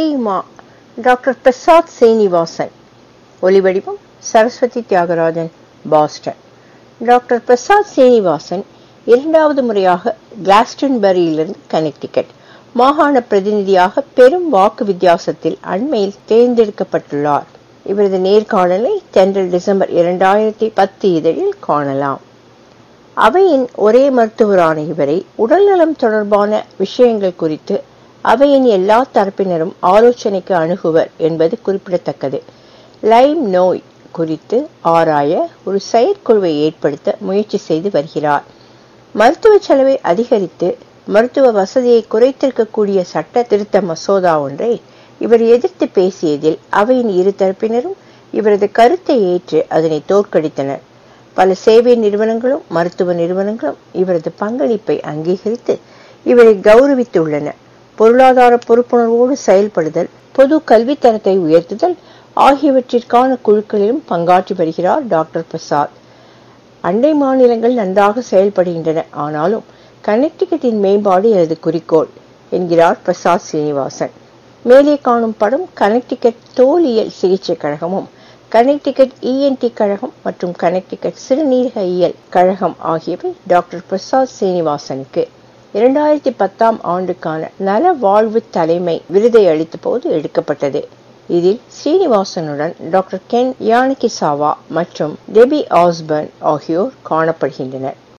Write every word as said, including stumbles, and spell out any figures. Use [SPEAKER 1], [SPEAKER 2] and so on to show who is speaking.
[SPEAKER 1] தெரியுமா? டாக்டர் பிரசாத் சீனிவாசன். ஒலிவடிவம் Saraswathi Thiagarajan, Boston. Doctor Prasad Srinivasan இரண்டாவது முறையாக கிளாஸ்டன்பரியிலிருந்து கனெக்டிகட் மாகாண பிரதிநிதியாக பெரும் வாக்கு வித்தியாசத்தில் அண்மையில் தேர்ந்தெடுக்கப்பட்டுள்ளார். இவரது நேர்காணலை தென்றல் டிசம்பர் இரண்டாயிரத்தி பத்து இதழில் காணலாம். அவையின் ஒரே மருத்துவரான இவரை உடல்நலம் தொடர்பான விஷயங்கள் குறித்து அவையின் எல்லா தரப்பினரும் ஆலோசனைக்கு அணுகுவர் என்பது குறிப்பிடத்தக்கது. லைம் நோய் குறித்து ஆராய ஒரு செயற்குழுவை ஏற்படுத்த முயற்சி செய்து வருகிறார். மருத்துவ செலவை அதிகரித்து மருத்துவ வசதியை குறைத்திருக்கக்கூடிய சட்ட திருத்த மசோதா ஒன்றை இவர் எதிர்த்து பேசியதில் அவையின் இரு தரப்பினரும் இவரது கருத்தை ஏற்று அதனை தோற்கடித்தனர். பல சேவை நிறுவனங்களும் மருத்துவ நிறுவனங்களும் இவரது பங்களிப்பை அங்கீகரித்து இவரை கௌரவித்துள்ளன. பொருளாதார பொறுப்புணர்வோடு செயல்படுதல், பொது கல்வித்தரத்தை உயர்த்துதல் ஆகியவற்றிற்கான குழுக்களிலும் பங்காற்றி வருகிறார் டாக்டர் பிரசாத். அண்டை மாநிலங்கள் நன்றாக செயல்படுகின்றன, ஆனாலும் கனெக்டிகட்டின் மேம்பாடு எனது குறிக்கோள் என்கிறார் பிரசாத் சீனிவாசன். மேலே காணும் படம் கனெக்டிகட் தோலியல் சிகிச்சை கழகமும் கனெக்டிகட் இஎன்டி கழகம் மற்றும் கனெக்டிகட் சிறுநீரக இயல் கழகம் ஆகியவை டாக்டர் பிரசாத் சீனிவாசனுக்கு இரண்டாயிரத்தி பத்தாம் ஆண்டுக்கான நல வாழ்வு தலைமை விருதை அளித்த போது எடுக்கப்பட்டது. இதில் ஸ்ரீனிவாசனுடன் டாக்டர் கென் யானகிசாவா மற்றும் டெபி ஆஸ்பர்ன் ஆகியோர் காணப்படுகின்றனர்.